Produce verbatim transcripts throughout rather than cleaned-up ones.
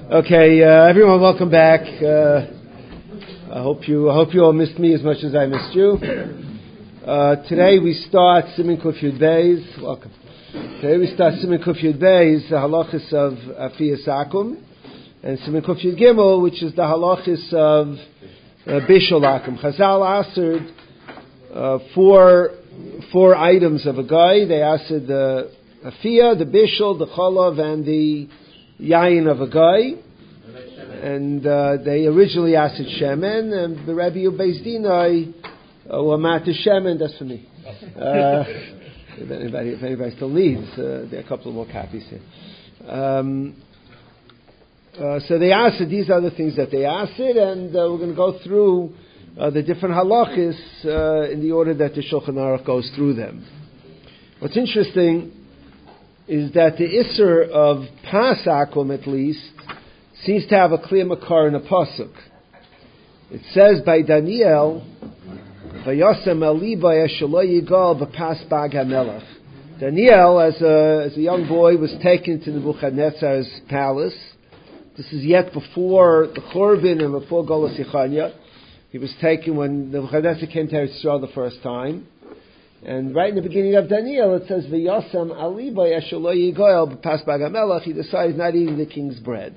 Okay, uh, everyone, welcome back. Uh, I hope you, I hope you all missed me as much as I missed you. Uh, today we start Siman Kuf Yud Beis. Welcome. Today we start Siman Kuf Yud Beis, the halachis of Afiyas Akum, and Siman Kuf Yud Gimel, which is the halachis of uh, Bishul Akum. Chazal answered uh, four four items of a guy. They answered the Afiyah, the Bishul, the Cholav, and the Yayin of a guy, and uh, they originally asked Shemen, and the Rebbe of Beis Dinai were mat to Shemen. That's for me. Uh, if anybody, if anybody still needs, uh, there are a couple of more copies here. Um, uh, so they asked it. These are the things that they asked it, and uh, we're going to go through uh, the different halachis uh, in the order that the Shulchan Aruch goes through them. What's interesting is that the Isser of Pas Akum, at least, seems to have a clear makar in a pasuk. It says by Daniel, "Vayasem aliba yeshalo yigal b'pas bag hamelach." Daniel, as a as a young boy, was taken to Nebuchadnezzar's palace. This is yet before the Churban and before Golos Yechanya. He was taken when Nebuchadnezzar came to Eretz Yisrael the first time. And right in the beginning of Daniel, it says, "V'yasam aliba yeshalo yigal b'pas bag hamelach." He decides not eating the king's bread.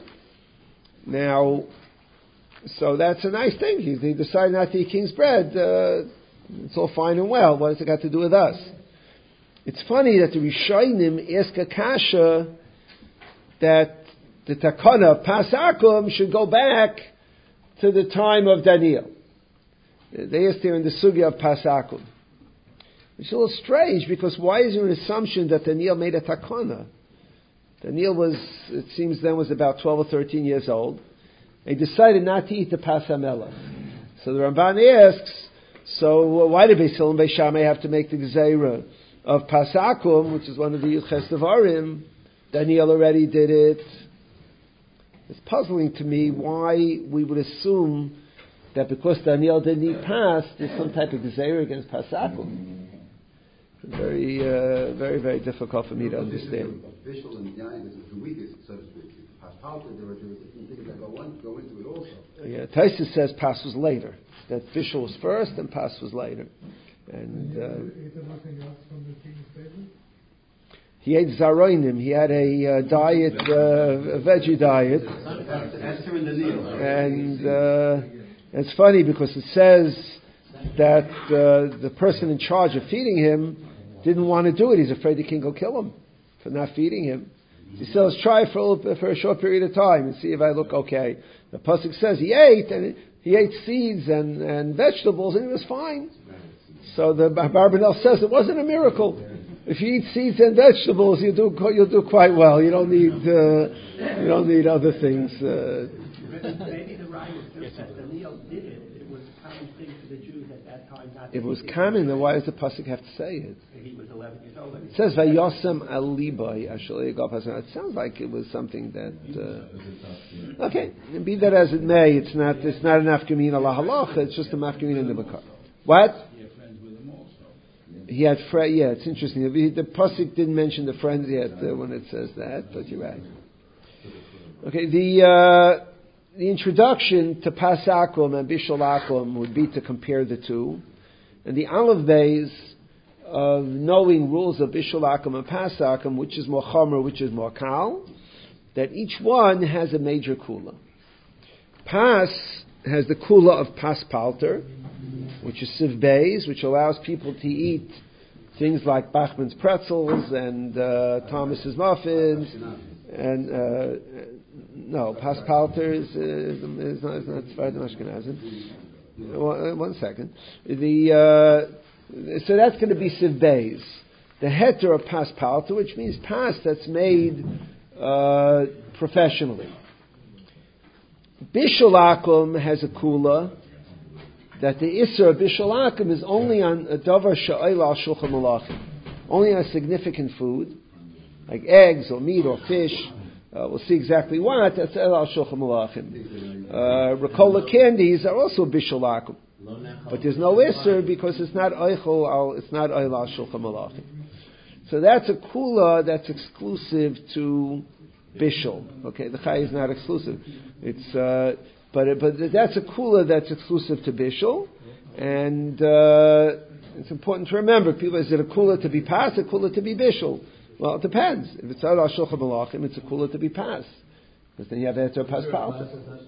Now, so that's a nice thing. He, he decided not to eat king's bread. Uh, it's all fine and well. What has it got to do with us? It's funny that the Rishonim ask a kasha that the takana of Pas Akum should go back to the time of Daniel. They asked there in the sugya of Pas Akum. It's a little strange, because why is there an assumption that Daniel made a takana? Daniel was, it seems then, was about twelve or thirteen years old. He decided not to eat the Pas HaMelech. So the Ramban asks, so why did Beis Hillel and Beis Shammai have to make the Gezerah of Pas Akum, which is one of the Yuches Devarim? Daniel already did it. It's puzzling to me why we would assume that because Daniel didn't eat Pas, there's some type of Gezerah against Pas Akum. Very, uh, very, very difficult for me to understand. Bishul and Yain is the weakest, so to speak. Pas there were things that go, on, go into it also. Yeah, Taisus says Pas was later. That Bishul was first and Pas was later. And uh, ate nothing else from the king's table? He ate zaroinim. He had a uh, diet, uh, a veggie diet. And uh, it's funny because it says that uh, the person in charge of feeding him didn't want to do it. He's afraid the king will kill him for not feeding him. He says, let's try for a, little, for a short period of time and see if I look okay. The pasuk says he ate, and he ate seeds and, and vegetables, and he was fine. So the Barbanel says it wasn't a miracle. If you eat seeds and vegetables, you do you'll do quite well. You don't need uh, you don't need other things. Uh, Maybe the right was just that Daniel did it. It was a common thing for the Jews at that time. Not it was common, then why does the pasuk have to say it? He was eleven years old. It says Vayosem alibai Ashalei Gal Pas. It sounds like it was something that. Uh, okay, and be that as it may, it's not it's not an afkamin ala halacha. It's just a afkamin in the makar. What? He had friends. Yeah, it's interesting. The pasuk didn't mention the friends yet uh, when it says that, but you're right. Okay, the uh, the introduction to Pas Akum and Bishul Akum would be to compare the two, and the olive days of knowing rules of Bishul Akum and Pas Akum, which is more chomer, which is more kal, that each one has a major kula. Pas has the kula of Pas Palter, which is Siv Beis, which allows people to eat things like Bachman's pretzels and uh, Thomas's muffins, and uh, no, Pas Palter is, is, is not, is not Sephardim Ashkenazim. One, one second. The uh, so that's going to be Siv Beis. The heter of Pas Palter, which means Pas that's made uh, professionally. Bishul Akum has a kula that the Isser of Bishul Akum is only on a davar sha'ayla al shulchan malachim, only on significant food, like eggs or meat or fish. Uh, we'll see exactly what. That's el al shulchan malachim. Uh, Ricola candies are also Bishul Akum, but there's no Isser because it's not eichel al, it's not ayla al shulchan malachim. So that's a kula that's exclusive to bishul. Okay, the chai is not exclusive. It's uh, but but that's a kula that's exclusive to bishul, and uh, it's important to remember. People, is it a kula to be pas, a kula to be bishul? Well, it depends. If it's al shulchan malachim, it's a kula to be pas, because then you have eter pas palta.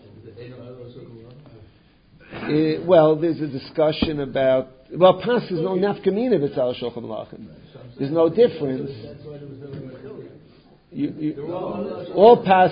Uh, well, there's a discussion about, well, pas is no nafkamina if it's al shulchan malachim. There's no difference. You, you, all pas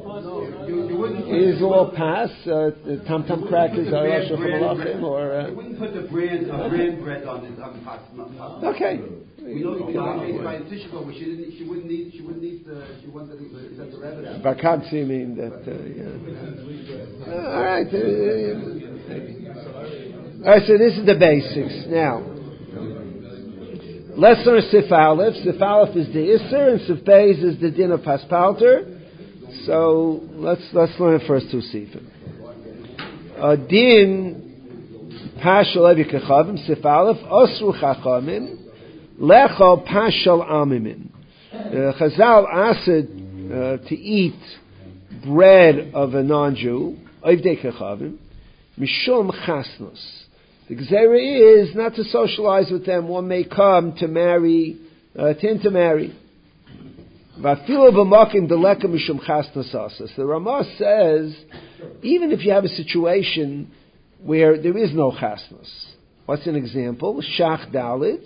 is all pas. Uh, Tam Tam crackers are al shulchan malachim, or uh, you wouldn't put the brand a brand bread on the on the pas. Okay. We know the law made by Tishko, where she didn't, she wouldn't need, she wouldn't need the, she wanted to set the revenue. Vakansi mean that. Uh, yeah. uh, all right. Uh, uh, all right. So this is the basics now. Let's learn Sif Aleph. Sif Aleph is the Isser, and Sif Beis is the din of Paspalter. So let's let's learn the first two Sifim. Uh, din Pashal Evi Kechavim Sif Aleph Osru Chachamim Lecho Pashal Amimin. Chazal asked uh, to eat bread of a non-Jew Oivdei Kechavim Mishum Chasnos. The Gzera is not to socialize with them. One may come to marry, uh, to intermarry. The Ramah says, even if you have a situation where there is no chasnas. What's an example? Shach Dalid.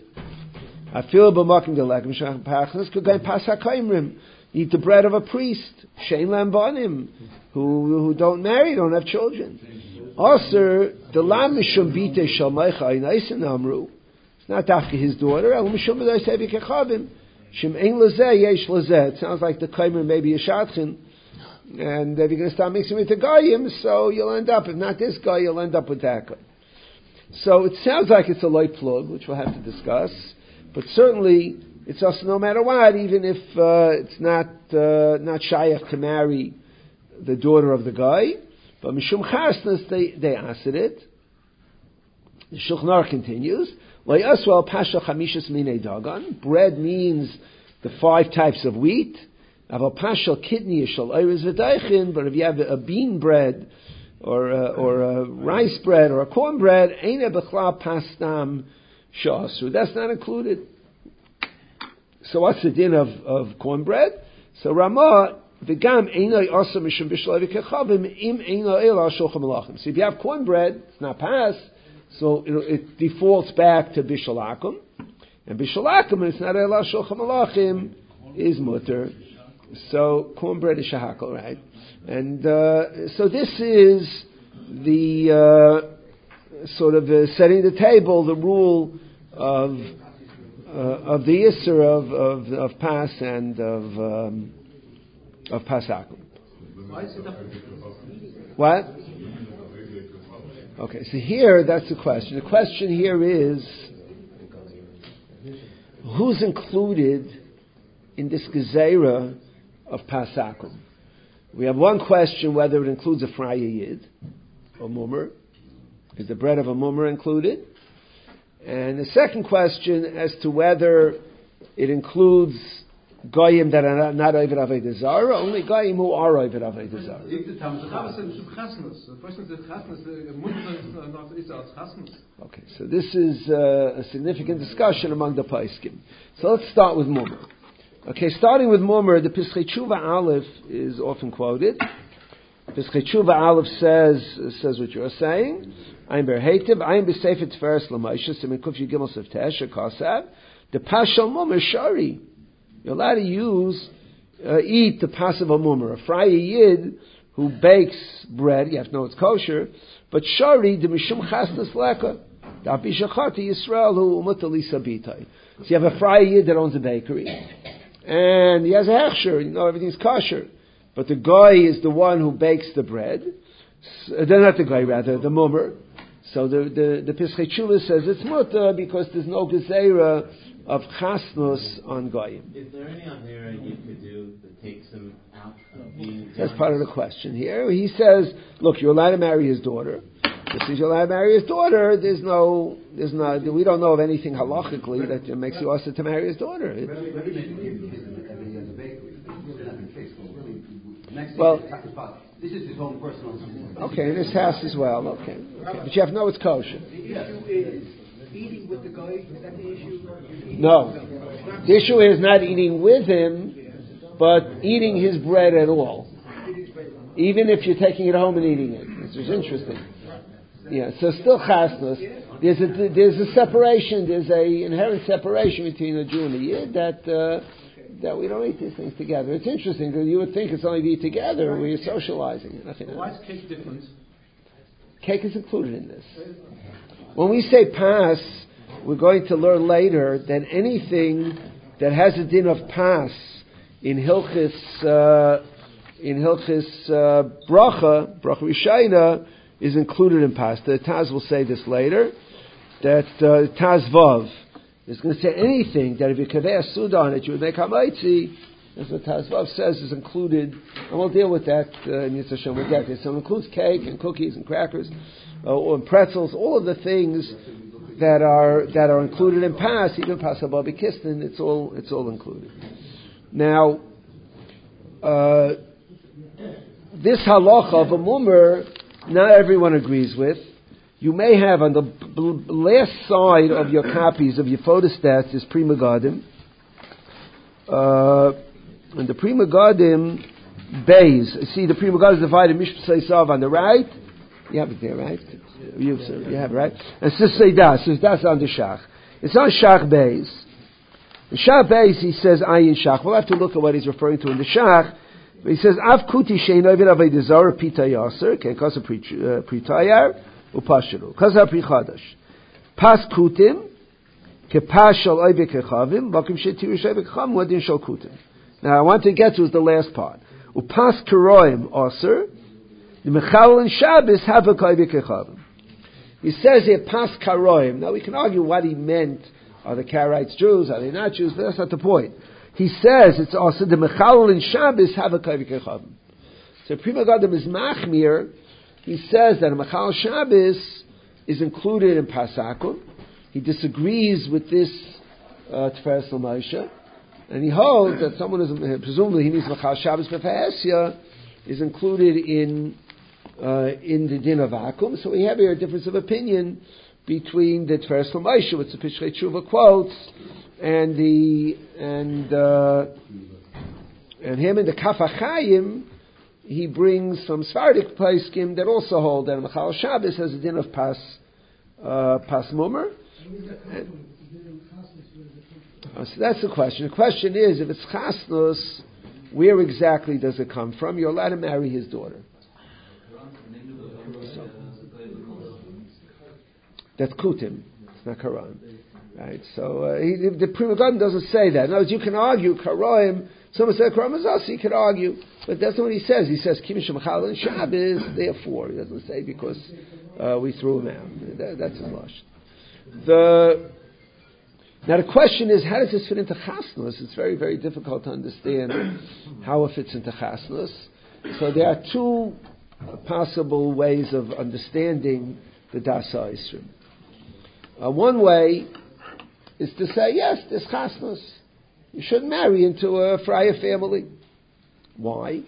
Eat the bread of a priest. Shein lambanim, who who don't marry, don't have children. Also, the lam mishum bite shalmeicha inaisen amru. It's not after his daughter. El mishum b'dai kechavim. Shem ein lezeh yesh lezeh. It sounds like the kaimer may be a shatchin, and if you're going to start mixing with the goyim, so you'll end up. If not this guy, you'll end up with that guy. So it sounds like it's a light plug, which we'll have to discuss. But certainly, it's also no matter what, even if uh, it's not uh, not shayach to marry the daughter of the guy. But Mishum Chasnas, they, they answered it. The Shulchan Aruch continues. Layaswal Pasha Chamishas Minei Dagan. Bread means the five types of wheat. Aval Pasha Kidney Shal Eiris V'Daichin. But if you have a bean bread, or a, or a rice bread, or a corn bread, Eine Bechla Pastam Shasru. That's not included. So what's the din of, of cornbread? So Ramah, V'gam einay asa mishum bishul kechavim im einay el al shulchan malachim. So if you have cornbread, it's not pas, so it, it defaults back to bishul akum, and bishul akum, it's not el al shulchan malachim, is mutter. So cornbread is shahakal, right? And uh, so this is the uh, sort of uh, setting the table, the rule of uh, of the Isser of of, of pas and of um, of Pasakum. What? Okay, so here, that's the question. The question here is, who's included in this Gezerah of Pasakum? We have one question, whether it includes a Fraya Yid, or Mummer. Is the bread of a Mummer included? And the second question as to whether it includes Goyim that are not Oived Avodah Zarah, only Goyim who are Oived Avodah Zarah. Okay, so this is uh, a significant discussion among the Paiskim. So let's start with Mummer. Okay, starting with Mummer, the Pischei Tshuva Aleph is often quoted. Pischei Tshuva Aleph says says what you're saying. I'm berhetiv, I'm b'sefer Tiferes l'Moshe, Siman Kuf Yud Gimel Seftesh Kasav. The Pashal Mummer Shari. You're allowed to use, uh, eat the pas of a mummer. A Fraya Yid who bakes bread, you have to know it's kosher, but Shari, the Mishum Chasnas Leka, the Abishachati Yisrael who umutali sabitai. So you have a Fraya Yid that owns a bakery, and he has a hechsher, you know, everything's kosher. But the guy is the one who bakes the bread. So, they're not the guy, rather, the mummer. So the, the, the Pischei Tshuva says it's mutter because there's no gezerah of chasnos on goyim. Is there any on there you could do that takes him out of being? That's part of the question here. He says, look, you're allowed to marry his daughter. Since you're allowed to marry his daughter, there's no, there's no, we don't know of anything halachically that makes you also to marry his daughter. It, Next Well, thing is spot. This is his own personal. okay, in this house as well. Okay, okay. But you have to know it's kosher. The issue is eating with the guy. Is that the issue? Eating No, with the guy. the issue is not eating with him, but eating his bread at all. Even if you're taking it home and eating it, which is interesting. Yeah, so still chasnos. There's a there's a separation. There's a inherent separation between a Jew and a Yid that uh, that we don't eat these things together. It's interesting because you would think it's only to eat together when you're socializing. Nothing Why else. is cake different? Cake is included in this. When we say pas, we're going to learn later that anything that has a din of pas in Hilchis uh, in Hilchis uh, bracha bracha rishayna is included in pas. The Taz will say this later. That uh, Taz Vav is going to say anything that if you kaveh suda on it, you would make hamaitzi. That's what Taz Vav says is included, and we'll deal with that uh, in Yitzhak Hashem. We'll get there. So it includes cake and cookies and crackers, uh, or pretzels, all of the things that are that are included in pas, even pas hababi kistin. It's all it's all included. Now, uh, this halacha of a mummer, not everyone agrees with. You may have on the b- b- last side of your copies of your photostats is Pri Megadim. Uh, and the Pri Megadim bays. See, the Pri Megadim is divided Mishpah Seisav on the right. You have it there, right? You, sir, you have it, right? And Sis Seidas. Sis Seidas on the Shach. It's on Shach bays. In Shach bays, he says Ayin Shach. We'll have to look at what he's referring to in the Shach. But he says, Av kuti shein ovid avay dezar pita yaser, ken kasa pritayar, upashiru. Kasa pri chadash. Pas kutim, ke pas shal oive kechavim, bakim shetiru shayve kechavim, wadin shal kutim. Now, I want to get to is the last part. Upas keroim aser, the mechal and Shabbos have a oive kechavim. He says here, pas karoim. Now, we can argue what he meant. Are the Karaites Jews? Are they not Jews? But that's not the point. He says it's also the Mechalel in Shabbos have a Kavik Echavim. So Pri Megadim is Machmir. He says that a Mechalel Shabbos is included in Pasakum. He disagrees with this uh, Tiferes L'Moshe, and he holds that someone is presumably he means Mechalel Shabbos B'Fahesya is included in uh, in the Din of Akum. So we have here a difference of opinion between the Tiferes L'Moshe, which the Pishrei Tshuva quotes, and the and uh, and him in the Kaf HaChaim, he brings some Sephardic poskim that also hold that Mechalel Shabbos has a din of pas uh, pas mummer. Uh, so that's the question. The question is, if it's chasnus, where exactly does it come from? You're allowed to marry his daughter. So, that's kutim. It's not karan. Right, so uh, he, the Pri Megadim doesn't say that. In other words, you can argue karoim. Someone said karoim is us. He can argue, but that's not what he says. He says kimish mechal and Shabbos. Therefore, he doesn't say because uh, we threw him out. That, that's a lush. The now the question is, how does this fit into chasnus? It's very very difficult to understand how it fits into chasnus. So there are two possible ways of understanding the Dasa Yisrim. Uh, one way is to say, yes, there's chasnus. You shouldn't marry into a friar family. Why?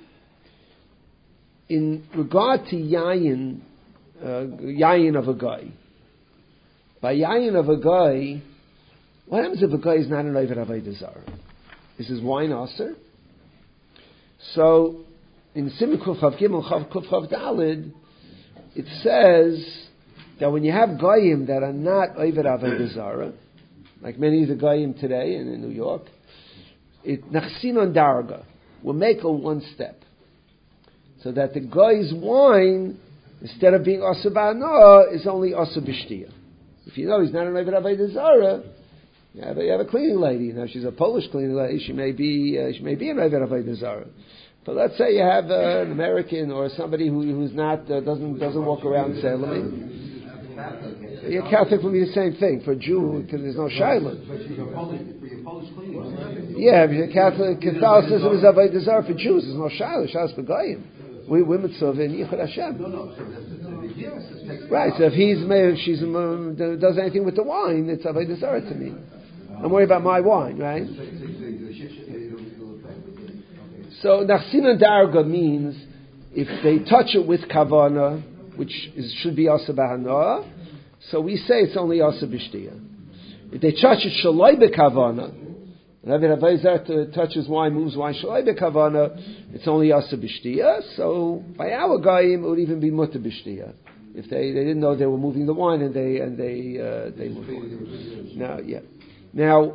In regard to yayin, uh, yayin of a guy, by yayin of a guy, what happens if a guy is not an Oived Avodah Zarah? Is his wine aser? So, in Siman Kuf Chav Gimel Chav Kuf Chav Dalid, it says that when you have goyim that are not Oived Avodah Zarah, like many of the goyim today and in New York, it nachsin on darga will make a one step, so that the guy's wine, instead of being asa ba'ana, is only asa b'shtiya. If you know he's not an Oived Avodah Zarah, you have, a, you have a cleaning lady. Now she's a Polish cleaning lady. She may be uh, she may be an Oived Avodah Zarah. But let's say you have uh, an American or somebody who, who's not uh, doesn't doesn't walk around Salem. You're Catholic will be the same thing for a Jew because there's no Shiloh. But she's a Polish, for your Polish cleaning. Yeah, if you're Catholic, Catholicism is Avodah Zarah for Jews. There's no Shiloh. Shiloh's for Goyim. We women serve in Yichud Hashem. No, no. So that's the yes, right. So if he's if she's um, does anything with the wine, it's Avodah Zarah to me. I'm worried about my wine, right? So Nachsinan Darga means if they touch it with kavana, which is, should be asa b'hana, so we say it's only asa b'shtiya. If they touch it shaloi b'kavana, Rabbi Avodah touches wine, moves wine shaloi b'kavana, it's only asa b'shtiya. So by our goyim, it would even be mutter b'shtiya. If they, they didn't know they were moving the wine and they and they uh, they moved it. Now, yeah. Now,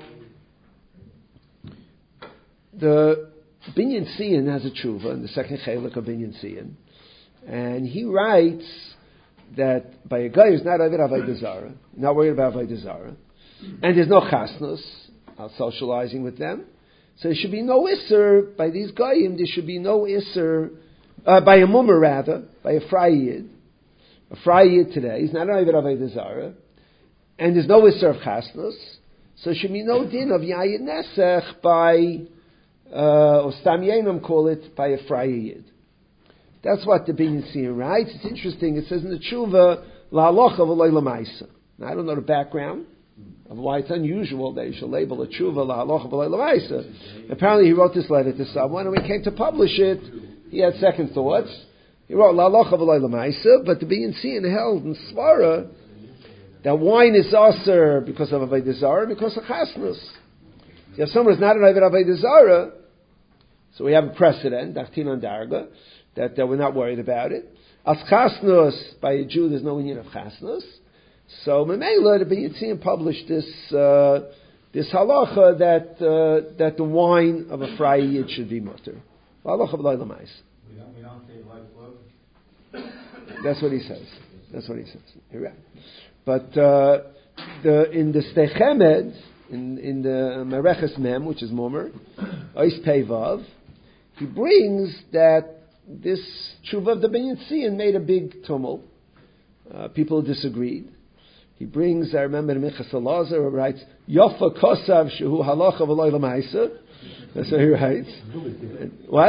the Binyan Siyan has a tshuva in the second chelik of Binyan Siyan, and he writes that by a guy who's not Aved Avodah Zarah, not worried about Avodah Zarah, and there's no chasnus, not socializing with them, so there should be no isser by these goyim. There should be no isser uh, by a mummer rather, by a frayid. A frayid today is not an Aved Avodah Zarah, and there's no isser of chasnus, so there should be no din of yayid nesech by Uh, or Stam Yenam call it by a frayid. That's what the Binyan Siyan writes. It's interesting. It says in the Tshuva, La Halacha v'Lo L'Maisa. Now, I don't know the background of why it's unusual that you should label a Tshuva La Halacha v'Lo L'Maisa. Apparently, he wrote this letter to someone, and when he came to publish it, he had second thoughts. He wrote La Halacha v'Lo L'Maisa, but the Binyan Siyan held in Svara that wine is aser because of Avodah Zarah, because of chasnus. If someone is not an Aved Avodah Zarah, so we have a precedent, Nachsinan Darga, that, that we're not worried about it. As chasnus, by a Jew, there's no union of chasnus. So Memela, the Binyan Siyan published this uh, this halacha that uh, that the wine of a frayid should be mutter. Halacha b'lo l'mais. We don't, we don't say like flow. That's what he says. That's what he says. You're right. But uh, the in the Steichemed, In, in the Mereches Mem, which is Momer, Ois Peivav, he brings that this tshuva of the Binyan Siyan made a big tumult. Uh, people disagreed. He brings, I remember, Minchas Elazar writes, Yofa Kosav Shehu Halacha V'Lo L'Maisa. That's what he writes. What?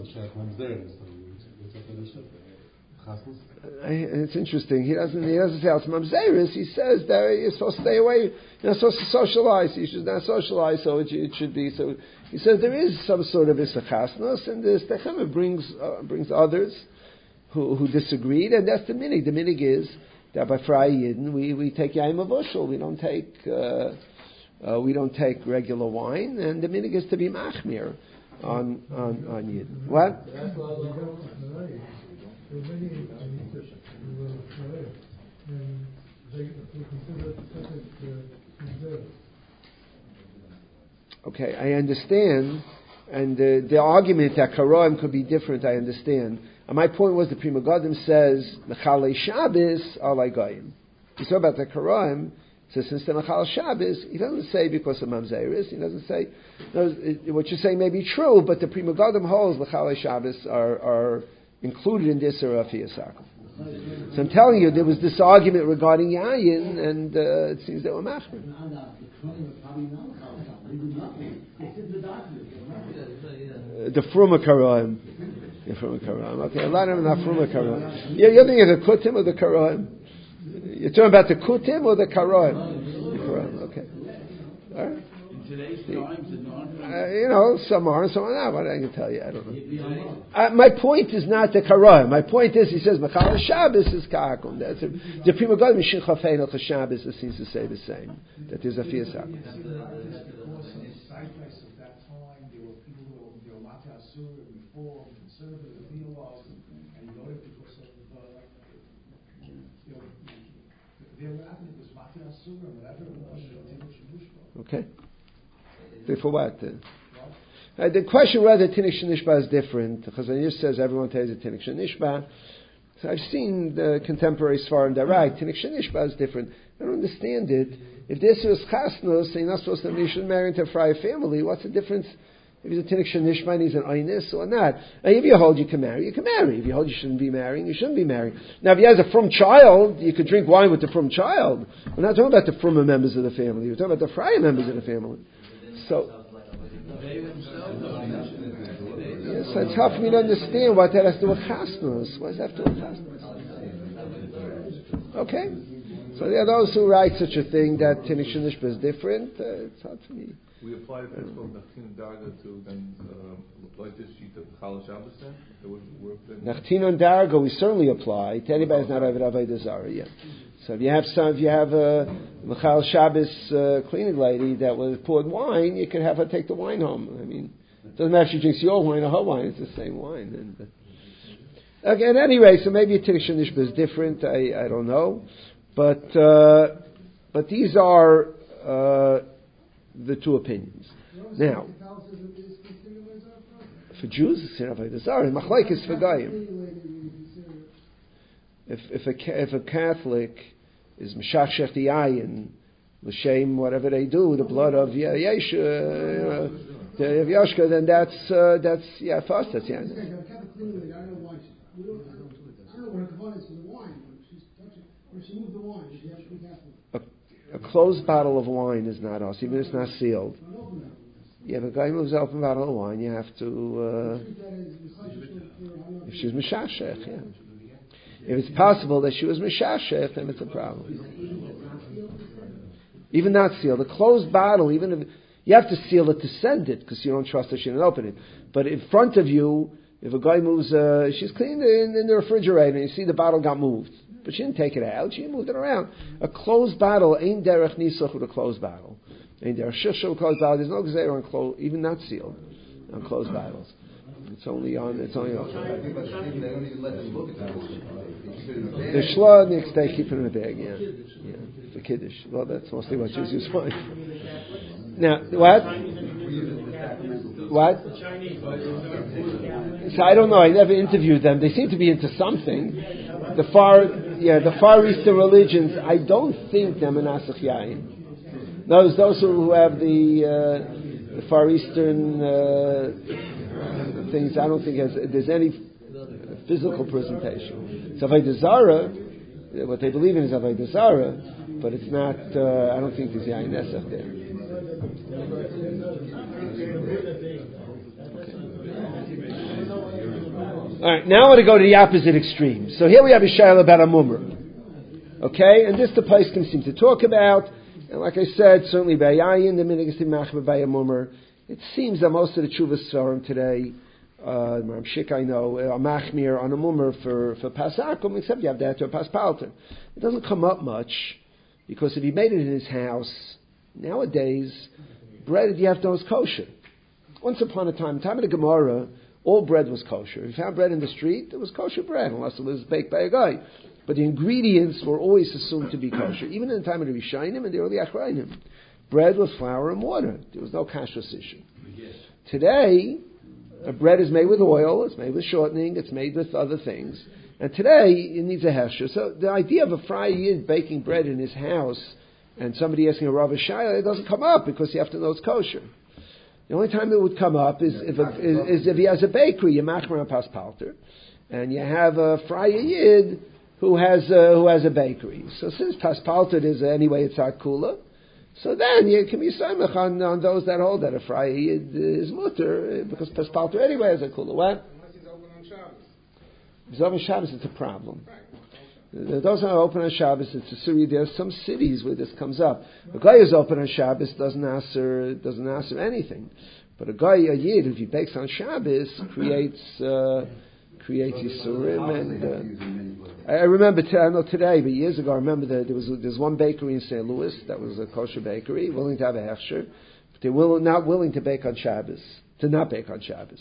It's interesting. He doesn't. He doesn't say it's mamzeris. He says that you're supposed to stay away. You're not supposed to socialize. You should not socialize. So it, it should be. So he says there is some sort of isachasnos, and the Steichemed brings uh, brings others who who disagreed, and that's the minig. The minig is that by frayidin we we take yaim avushal. We don't take uh, uh, we don't take regular wine, and the minig is to be machmir on on on yidin. What? There are many Egyptians who were Israel, and they consider it separate uh, Okay, I understand, and uh, the argument that Karoim could be different, I understand. And my point was the Pri Megadim says Mechalei Shabbos Alei Goyim. You saw about the Karoim. So since the Mechal Shabbos, he doesn't say because of Mamzeris. He doesn't say no, it, what you're saying may be true, but the Pri Megadim holds Mechalei Shabbos are are included in this or Afiyasakal. So I'm telling you, there was this argument regarding Yayin, and uh, it seems they were machmir. Uh, the Fruma Karaim. The Fruma Karaim. Okay, a lot of them are Fruma Karaim. Yeah, you're thinking of the Kutim or the Karaim? You're talking about the Kutim or the Karaim? The Karaim, okay. All right. Today's times, the non uh, you know, some are and some are not. What I can tell you, I don't know. Uh, my point is not the Karah. My point is, he says, Mechal Shabbos is Ka'akum. That's a, the Pri Megadim Mishin Chafein Al Shabbos seems to say the same. That there's a Fiyas Akum. Okay. For what? Uh, the question whether Tinnik Shenishba is different, because Chazon Ish says everyone takes a Tinnik Shenishba. So I've seen the contemporary Svarim that right, Tinnik Shenishba is different. I don't understand it. If this is Chasnos, so you're not supposed to you shouldn't marry into a Friar family, what's the difference if he's a Tinnik Shenishba and he's an Einis or not? Now, if you hold you can marry, you can marry. If you hold you shouldn't be marrying, you shouldn't be marrying. Now, if he has a frum child, you could drink wine with the frum child. We're not talking about the frum members of the family. We're talking about the Friar members of the family. So, yes, it's hard for me to understand what that has to do with chasnos. What does that have to do with chasnos? Okay. So there are those who write such a thing that Tinnik Shenishba is different. Uh, it's hard for me. We applied a principle of Nachtin Darga to then uh, like this sheet of Chal Shabbos then? It wouldn't work then? Nachtin Darga we certainly apply to anybody who's not over Avodah Zarah yet. So if you have some, if you have a Chal Shabbos uh, cleaning lady that was poured wine, you could have her take the wine home. I mean, it doesn't matter if she drinks your wine or her wine; it's the same wine. And, uh, okay, at any rate, so maybe a Tikkun Nishba is different. I, I don't know, but uh, but these are uh, the two opinions. Now, for Jews, it's Avodah Zarah. Machlek is for Goyim. If if a if a Catholic is Meshachech the ayin, l'shem whatever they do, the blood of Yesh, uh, of Yoshka, then that's uh, that's yeah for us that's yeah. A, a closed bottle of wine is not us, even if it's not sealed. Yeah, if a guy moves an open bottle of wine, you have to. Uh, if she's Meshachech, yeah. If it's possible that she was Meshachech, then it's a problem. Even not sealed. A closed bottle, even if you have to seal it to send it because you don't trust that she didn't open it. But in front of you, if a guy moves, uh, she's cleaned it in, in the refrigerator and you see the bottle got moved. But she didn't take it out, she moved it around. A closed bottle ain't derech nisach with a closed bottle. Ain't derech shishah with a closed bottle. There's no gzeira on closed, even not sealed, on closed bottles. It's only on. It's only on. The shlodniks they keep it in a bag. Yeah, yeah. The kiddush. Well, that's mostly what Jews use for. Now, what? What? So I don't know. I never interviewed them. They seem to be into something. The far, yeah, the Far Eastern religions. I don't think they're menasach yayin. Those, those who have the, uh, the Far Eastern. Uh, things I don't think has, there's any physical presentation. So Avodah Zarah, what they believe in is Avodah Zarah, but it's not. Uh, I don't think there's Yain Nesach there. Okay. All right, now I want to go to the opposite extreme. So here we have a shayla about a mummer. Okay, and this the place can seem to talk about, and like I said, certainly by Yayin the minig is to machmer by a mummer. It seems that most of the Tshuvas Svarim today, uh, Maram Shik, I know, are machmir on a mummer for, for Pasakum, except you have that to a Paspalton. It doesn't come up much, because if he made it in his house, nowadays, bread you have to know is kosher. Once upon a time, time of the Gemara, all bread was kosher. If you found bread in the street, it was kosher bread, unless it was baked by a guy. But the ingredients were always assumed to be kosher, even in the time of the Rishonim and the early Achrayim. Bread was flour and water. There was no kashrus issue. Yes. Today, uh, bread is made with oil, it's made with shortening, it's made with other things. And today, it needs a hesher. So the idea of a Friar Yid baking bread in his house and somebody asking a Rav Shaya, it doesn't come up because you have to know it's kosher. The only time it would come up is, if, a, is, is if he has a bakery, you machmer and paspalter, and you have a Friar Yid who has a, who has a bakery. So since paspalter is anyway it's our kula, so then you can be samech on, on those that hold that a Friar Yid is mutter, because paspalter anyway has a kula. What? Unless he's open on Shabbos. If he's open on Shabbos, it's a problem. Right. Those are open on Shabbos. It's a Syria. There are some cities where this comes up. A guy who's open on Shabbos doesn't answer doesn't answer anything, but a guy a Yid if he bakes on Shabbos creates uh, creates Yisurim. And uh, I remember t- I know today, but years ago I remember that there was there's one bakery in Saint Louis that was a kosher bakery, willing to have a hechsher, but they were not willing to bake on Shabbos, to not bake on Shabbos.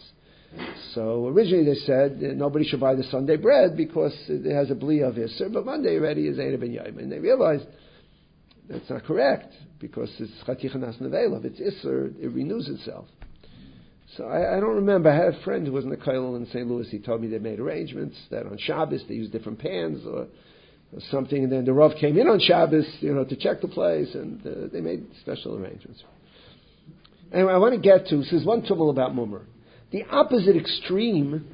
So originally they said uh, nobody should buy the Sunday bread because it has a bli of Isser, but Monday already is Eina ben Yom. And they realized that's not correct because it's Chaticha Nas Nevelav, it's Isser, it renews itself. So I, I don't remember. I had a friend who was in the Kollel in Saint Louis. He told me they made arrangements that on Shabbos they used different pans or, or something, and then the Rav came in on Shabbos, you know, to check the place, and uh, they made special arrangements. Anyway, I want to get to, so there's one trouble about Mummer. The opposite extreme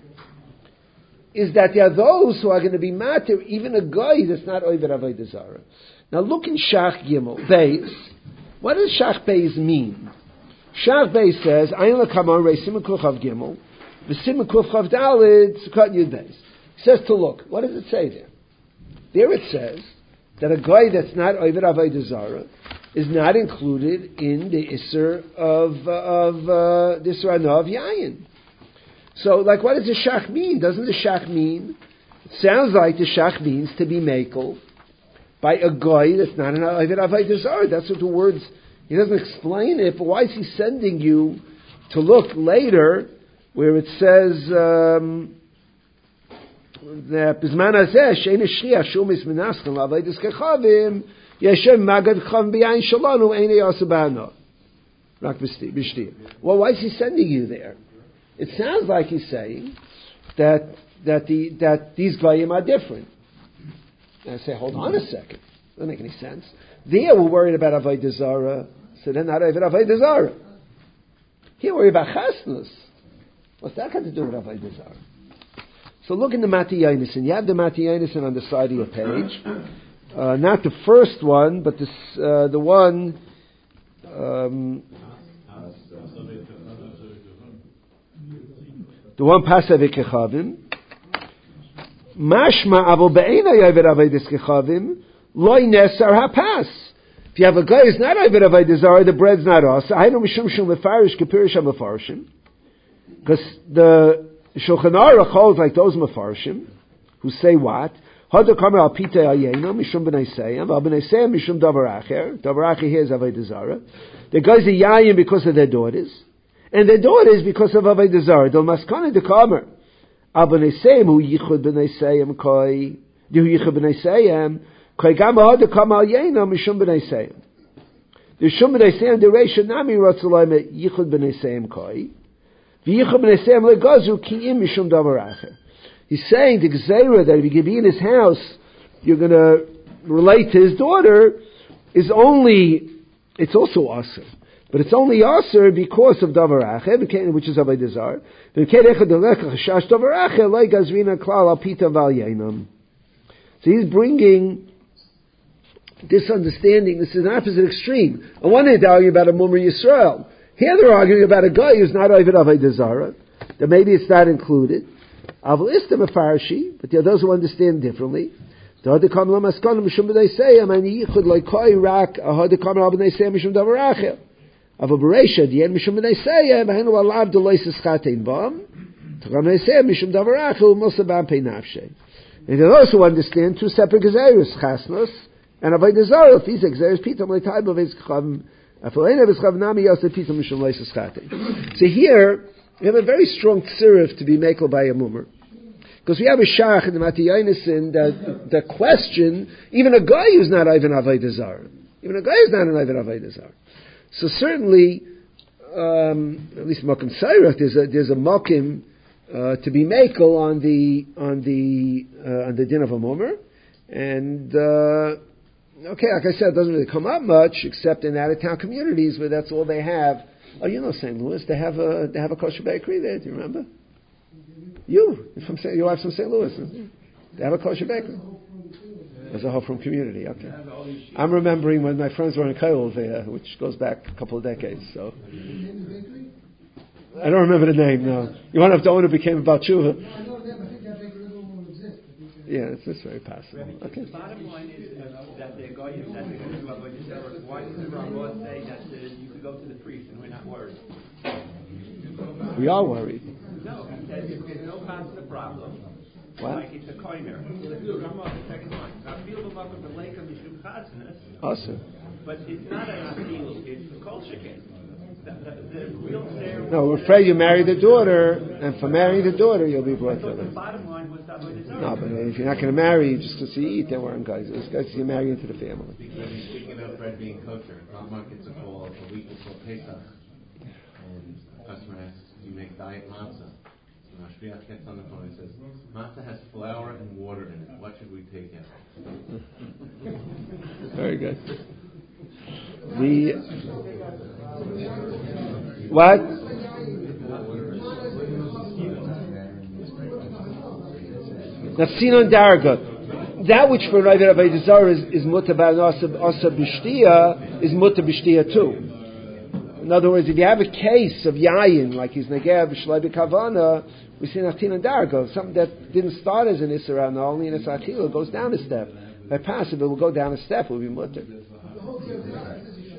is that there are those who are going to be matter, even a guy that's not Oived Avodah Zarah. Now look in Shach Gimel, Beis. What does Shach Beis mean? Shach Beis says, Ayin l'kamon rei siman kuf chav Gimel, v'siman kuf chav Daled, Sukkot Yud Beis. He says to look. What does it say there? There it says that a guy that's not Oived Avodah Zarah is not included in the Isser of, uh, of uh, the Isser Hana of Yayin. So, like, what does the Shach mean? Doesn't the Shach mean, it sounds like the Shach means to be Mekel by a guy that's not an Ovid Avodah Zarah. That's what the words, he doesn't explain it, but why is he sending you to look later where it says, um, that Bizman Hazeh, Shein Shriach Shumis Menaschel Avodas Kechavim, Yeshem Magad Chav B'Yayin Shalanu Einei Asabano. Rak B'Shtir. Well, why is he sending you there? It sounds like he's saying that that the that these Goyim are different. And I say, hold on a second. Doesn't make any sense. There we're worried about Avodah Zarah, so they're not even Avodah Zarah. Here we're worried about Chasnus. What's that got to do with Avodah Zarah? So look in the Mati Yonason. You have the Mati Yonason on the side of your page. Uh, not the first one, but this, uh, the one. Um, the one Pasav Kechavim. Mashma avo be'ena yover avodas kechavim loy nesar hapas. If you have a guy who's not over avodah zarah, the bread's not us. I know mishum shum lefarish kapirish hamefarshim, because the Shulchan Aruch holds like those mefarshim who say what hada kamer al pita ayena mishum b'nei seyam al b'nei seyam mishum davar acher davar acher here is avodah zarah. The guys are yayim because of their daughters, and their daughters because of avodah zarah. Del maskana de kamer. Abonei hu yichud b'nei seyam koi hu yichud b'nei seyam koi gam ha'ad kamal yena mishum b'nei seyam. The shum b'nei seyam the reisha nami ratzalay yichud b'nei seyam koi v'yichud b'nei seyam legazu ki'im mishum davar acher. He's saying the gzeira that if you be in his house, you're going to relate to his daughter is only, it's also asur. But it's only asur because of davar acher, which is avodah zarah. So he's bringing this understanding. This is an opposite extreme. On one hand, they're arguing about a Mumar Yisrael. Here they're arguing about a guy who's not over avodah zarah. That maybe it's not included. Avol istam a farshi, but there are those who understand differently. The other kam lo maskanu mishum b'nei seyam and yichud loikoi rak ahad kam lo b'nei seyam mishum davar acher. Avol b'reisha diyen mishum b'nei seyam henu alav deloy sischatein bam t'kam b'nei seyam mishum davar acher u'mosa bam pei nafshe. And there are those who understand two separate gezeiros, chasnos and avodah zarah. If these gezeiros pitam leitay b'veiz kachavim afol ein b'veiz kachavim nami yosef pitam mishum loy sischatein. So here we have a very strong tzirif to be mekel by a mummer. Because we have a shach in the Mati Yonason that the question, even a guy who's not even avodah zarah, even a guy who's not an even avodah zarah. So certainly, um, at least makom sayrach, there's a there's a makom uh, to be mekel on the on the uh, on the din of a mummer, and uh, okay, like I said, it doesn't really come up much except in out of town communities where that's all they have. Oh, you know Saint Louis, they have a they have a kosher bakery there. Do you remember? You, from Saint your wife's from Saint Louis. They have a kosher bakery. There's a whole from community. Okay, I'm remembering when my friends were in Kyle there, which goes back a couple of decades. So I don't remember the name. No, you want to have the owner became about tshuva. Yeah, it's, it's very possible. Okay. The bottom line is that they're going that they're going to do avodah zarah. Why does the Ramah say that uh, you could go to the priest and we're not worried? We are worried. No, he says if there's no cause of the problem, what? like it's a koiner. The Ramah, the second line. Not feel the love of the lake of Mishum Chaznas. Awesome. But it's not an afilu, it's a kol sheken. The, the, the real ceremony. No, we're afraid you marry the daughter, and for marrying the daughter, you'll be brought to The them. bottom line was avodah zarah. No, but if you're not going to marry just because you eat, then we're in guys. It's guys you marry into the family. Speaking about bread being kosher, Rambam gets a call a week before Pesach, and a customer asks, "Do you make diet matzah?" And Mashriach gets on the phone and says, "Matzah has flour and water in it. What should we take out?" Very good. The what? That's Sinon Darga. That which for Rav Avodah Zarah is, is mutter by asa b'shtia is mutter b'shtia too. In other words, if you have a case of yayin like his negev b'shlei b'kavana, we see Sinon Darga, something that didn't start as an isra and only in a sachila goes down a step. By passive, it will go down a step. It will be mutter.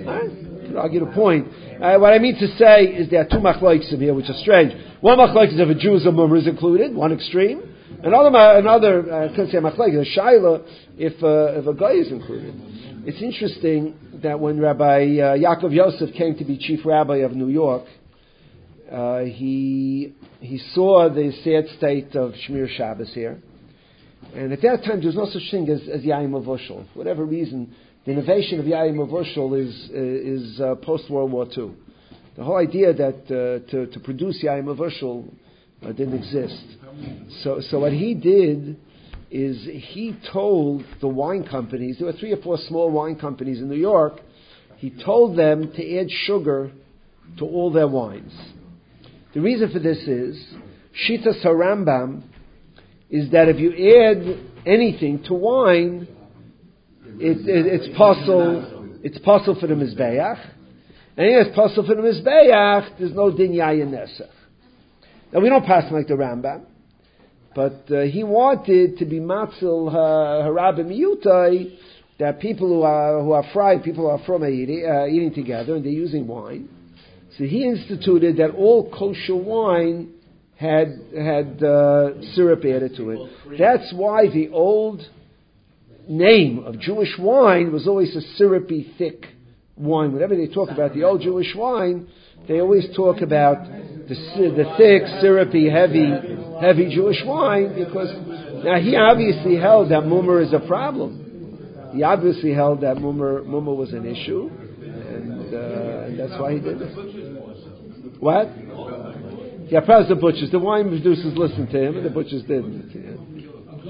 Right? Could argue the point. Uh, what I mean to say is there are two machlokes in here, which are strange. One machlokes is if a Jews or mummer is included, one extreme. Another, another, I couldn't say machlokes, a shaila if uh, if a guy is included. It's interesting that when Rabbi uh, Yaakov Yosef came to be chief rabbi of New York, uh, he he saw the sad state of Shmir Shabbos here. And at that time, there was no such thing as, as Yaim Avushal. For whatever reason, the innovation of Yaim Avushal is is uh, post World War Two. The whole idea that uh, to to produce Yaim Avushal uh, didn't exist. So so what he did is he told the wine companies, there were three or four small wine companies in New York, he told them to add sugar to all their wines. The reason for this is Shitas HaRambam is that if you add anything to wine, it, it, it's possible. It's possible for the mizbeach, and it's possible for the mizbeach. There's no din yayin nesach. Now we don't pass like the Rambam, but uh, he wanted to be matzil harabim miyutai, that people who are who are fried, people who are from eating, uh, eating together, and they're using wine. So he instituted that all kosher wine had had uh, syrup added to it. That's why the old name of Jewish wine was always a syrupy, thick wine. Whenever they talk about the old Jewish wine, they always talk about the the thick, syrupy, heavy, heavy Jewish wine. Because now he obviously held that mummer is a problem. He obviously held that mummer mummer was an issue, and, uh, and that's why he did it. What? Yeah, perhaps the butchers. The wine producers listened to him, and the butchers didn't. Yeah.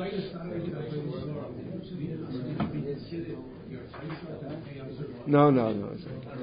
No, no, no.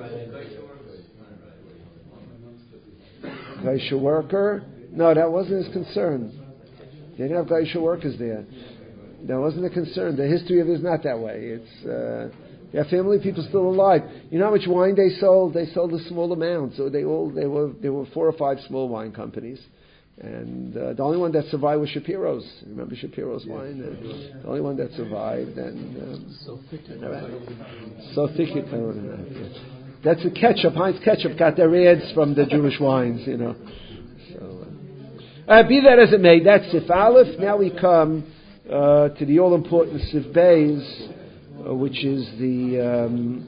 Gaisha worker? No, that wasn't his concern. They didn't have Gaisha workers there. That wasn't a concern. The history of it is not that way. It's uh, there are family people still alive. You know how much wine they sold? They sold a small amount. So they all they were there were four or five small wine companies, and uh, the only one that survived was Shapiro's. Remember Shapiro's wine? Uh, the only one that survived. And um, so thick, right. so thick it uh, That's a ketchup. Heinz Ketchup got their ads from the Jewish wines, you know. So, uh, uh, be that as it may, that's Sif Aleph. Now we come uh, to the all-important Sif Beis, uh, which is the um,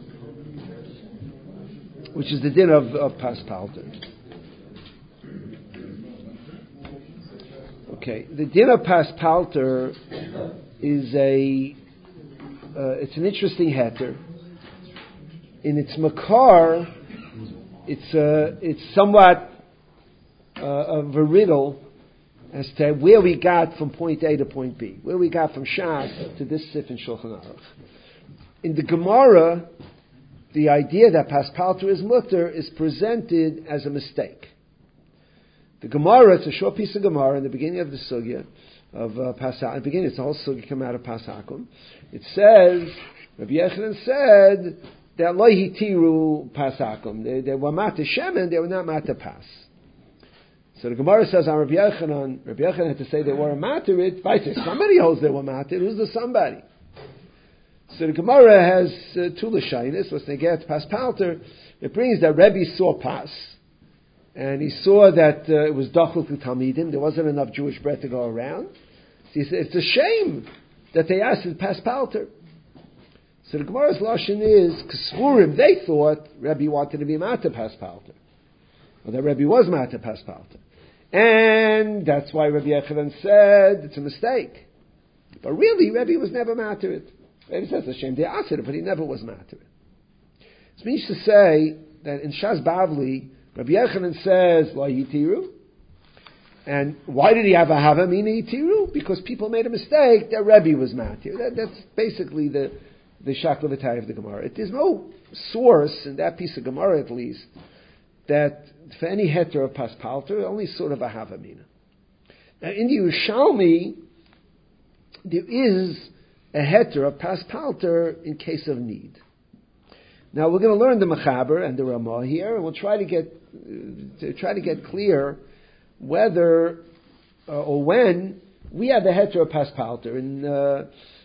which is the din of, of Paspalter. Okay, the din of Paspalter is a uh, it's an interesting heter. In its makar, it's uh, it's somewhat uh, of a riddle as to where we got from point A to point B, where we got from Shas to this Sif in Shulchan Aruch. In the Gemara, the idea that Paspalter is mutter is presented as a mistake. The Gemara, it's a short piece of Gemara in the beginning of the sugya of uh, Pasak. In the beginning, it's the whole sugya come out of Pasakum. It says, Rabbi Yechanan said that lo hitiru pasakum. They, they were mata shemen, they were not mata pas. So the Gemara says on Rabbi Yechanan, Rabbi Yechanan had to say they were mata it. If I say somebody holds they were mata, who's the somebody? So the Gemara has uh, two lashonos. Let's say get paspalter. It brings that Rebbe saw pas, and he saw that uh, it was dachul to talmidim. There wasn't enough Jewish bread to go around. So he said it's a shame that they asked it paspalter. So the Gemara's lashon is Kesvurim. They thought Rebbe wanted to be mata paspalter, or that Rebbe was mata paspalter, and that's why Rabbi Yechanan said it's a mistake. But really, Rebbe was never mata it. Rebbe says it's a shame they asked it, but he never was mata it. It means to say that in Shas Bavli, Rabbi Yechanan says lo yitiru, and why did he have a hava mina yitiru? Because people made a mistake that Rebbe was mata. That, that's basically the the Shaklavitari of the Gemara. It, there's no source in that piece of Gemara, at least, that for any heter of paspalter, only sort of a havamina. Now, in the Yerushalmi, there is a heter of paspalter in case of need. Now, we're going to learn the Mechaber and the Ramah here, and we'll try to get uh, to try to get clear whether uh, or when we have a heter of paspalter. In uh,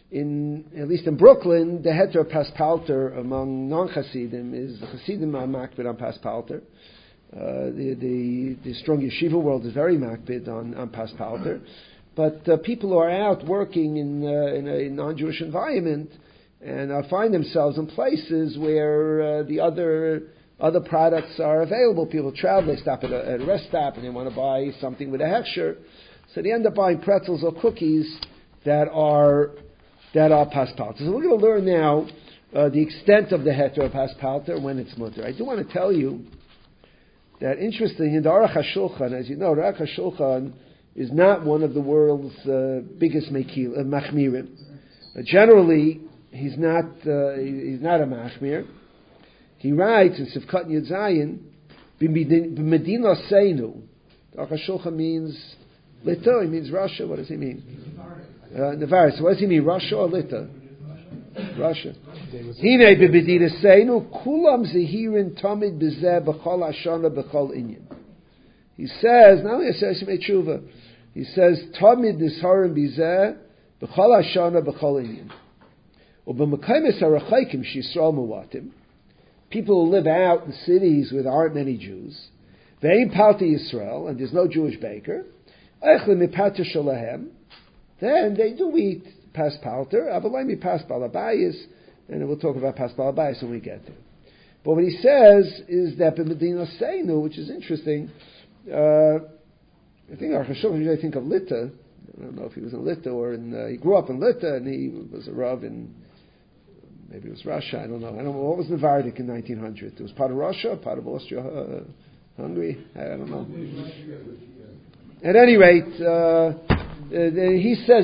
in at least in Brooklyn, the heter paspalter among non-Hasidim is the Hasidim are makbid on paspalter. Uh, the, the the strong yeshiva world is very makbid on, on paspalter. But uh, people who are out working in, uh, in a non-Jewish environment and uh, find themselves in places where uh, the other other products are available. People travel, they stop at a, at a rest stop and they want to buy something with a hechsher. So they end up buying pretzels or cookies that are that are paspalter. So we're going to learn now uh, the extent of the heter of paspalter when it's mutter. I do want to tell you that, interesting, in the Aruch HaShulchan, as you know, the Aruch HaShulchan is not one of the world's uh, biggest mekil, uh, machmirim. Uh, generally, he's not uh, he's not a machmir. He writes in Sivkat Yud Zayin, B'Medina Seinu. The Aruch HaShulchan means Lita. He means Russia. What does he mean? Uh, Navaris. So what does he mean? Russia or Lita? Russia. Hine b'Medina Seinu kulam zehirin tamid b'zeh b'chol hashana b'chol inyan. He says, now he says tshuva. He says tamid nisharim b'zeh b'chol hashana b'chol inyan. U'b'makaymes harachaykim shisrael muwatim. People who live out in cities where there aren't many Jews. Ve'im palti Yisrael, and there's no Jewish baker. Eichlim mipata shalahem. Then they do eat pas palter. Avalai mi pas balabayis. And we'll talk about pas balabayis when we get there. But what he says is that b'Medina Seinu, which is interesting, uh, I think our Chashuvim usually think of Lita. I don't know if he was in Lita or in, uh, he grew up in Lita and he was a Rav in, maybe it was Russia, I don't know. I don't know. What was Navardik in nineteen hundred? It was part of Russia, part of Austria, uh, Hungary? I don't know. At any rate, uh, Uh, he says,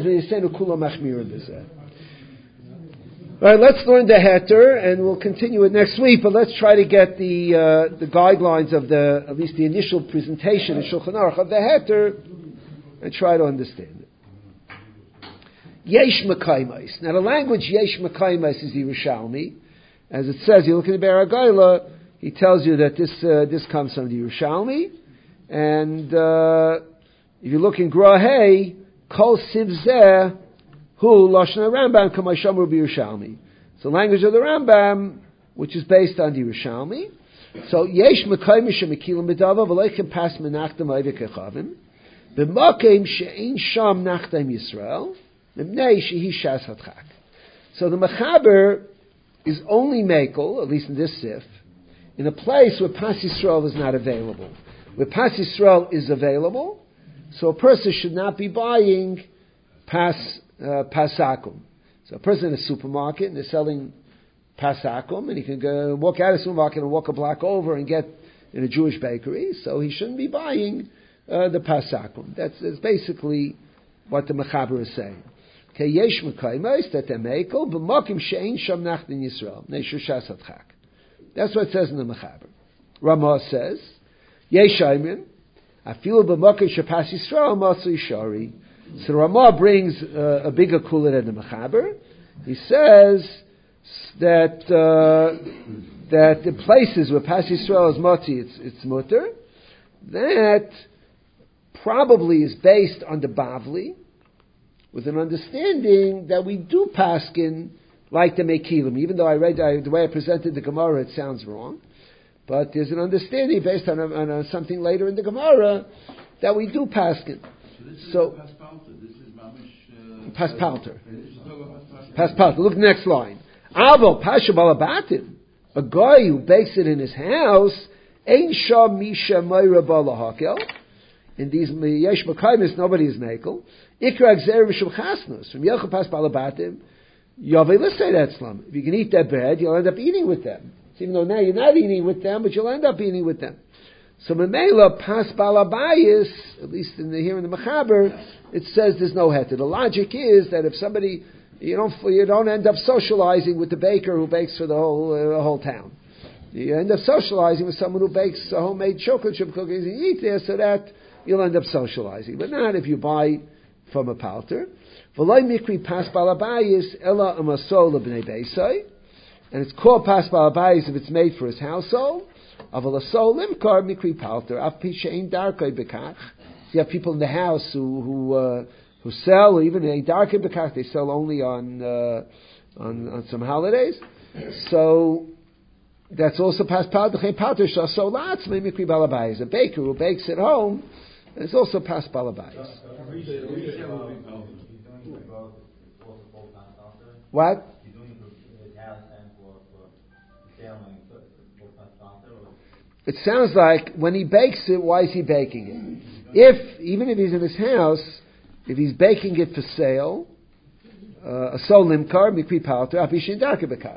all right, let's learn the heter, and we'll continue it next week, but let's try to get the uh, the guidelines of the, at least the initial presentation in Shulchan Aruch of the heter, and try to understand it. Yesh Mekaimais. Now the language Yesh Mekaimais is Yerushalmi. As it says, you look in the Be'er HaGoyla, he tells you that this uh, this comes from the Yerushalmi, and uh, if you look in Grahei, Kol Sivzeh Hu Lashon Rambam Kamashamru B'Yerushalmi. It's the language of the Rambam, which is based on the Yerushalmi. So Yesh Mekayim Shemikilim B'Dava V'Leikim Pas Menachtem Oivik Echavim B'Makim She'ein Sham Nachtem Yisrael Mibnei Shehi Shas Hatchak. So the Mechaber is only Mekel, at least in this Sif, in a place where Pas Yisrael is not available. Where Pas Yisrael is available, so a person should not be buying pas uh, pasakum. So a person in a supermarket and they're selling pasakum, and he can go walk out of the supermarket and walk a block over and get in a Jewish bakery. So he shouldn't be buying uh, the pasakum. That's, that's basically what the Mechaber is saying. Okay, yesh mekaymes that they mekel b'makim she'ein sham nachtin Yisrael neishur shas hatchak. That's what it says in the Mechaber. Ramah says yesh aymin. I feel b'makim shepas Yisrael matzui shari. So Ramah brings uh, a bigger kula than the Mechaber. He says that uh, that the places where Pas Yisrael is matzi, it's it's mutter. That probably is based on the Bavli, with an understanding that we do paskin like the Mekilim. Even though I read I, the way I presented the Gemara, it sounds wrong. But there's an understanding based on, a, on a, something later in the Gemara that we do paskin. So this is So, Paspalter. This is Mamish. Uh, Paspalter. Paspalter. Paspalter. Look next line. Avo Pasha Balabatim. A guy who bakes it in his house. Ein Sham Misha Meira Balahakel. In these Yesh Makaimis, nobody is Mekel. Ikra Gzer V'Shum Chasnus. From Yelcha Pas Balabatim. Yavei L'Sei Etzlam. If you can eat that bread, you'll end up eating with them. So even though now you're not eating with them, but you'll end up eating with them. So Memela Pas Balabayis, at least in the, here in the Mechaber, it says there's no heter. The logic is that if somebody, you don't you don't end up socializing with the baker who bakes for the whole uh, whole town. You end up socializing with someone who bakes a homemade chocolate chip cookies and you eat there, so that you'll end up socializing. But not if you buy from a palter. V'loy mikri Pas Balabayis ela amasol b'nei beisai. And it's called Pas Balabayis if it's made for his household. Avalasol limkar mikri palter af pishein darkei bekach. You have people in the house who who uh, who sell, or even a darker bekach, they sell only on, uh, on, on some holidays. So, that's also pas palter, chen palter shal so lots, mikri balabayis. A baker who bakes at home is also pas balabayis. What? It sounds like when he bakes it, why is he baking it? If, even if he's in his house, if he's baking it for sale, uh, a sol limkar, mikri palter, abishin darke bekach.